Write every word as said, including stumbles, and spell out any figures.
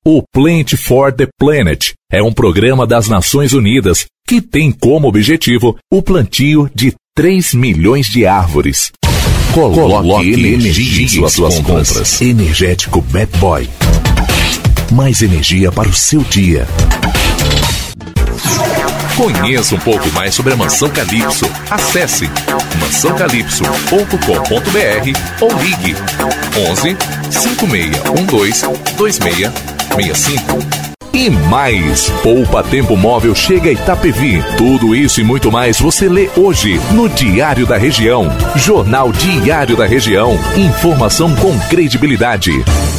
O Plant for the Planet é um programa das Nações Unidas que tem como objetivo o plantio de três milhões de árvores. Coloque, Coloque energia em suas, suas compras. compras. Energético Bad Boy. Mais energia para o seu dia. Conheça um pouco mais sobre a Mansão Calypso. Acesse mansão calypso ponto com ponto b r ou ligue onze, cinco seis um dois, dois seis seis cinco. E mais, Poupa Tempo Móvel chega a Itapevi. Tudo isso e muito mais você lê hoje no Diário da Região. Jornal Diário da Região. Informação com credibilidade.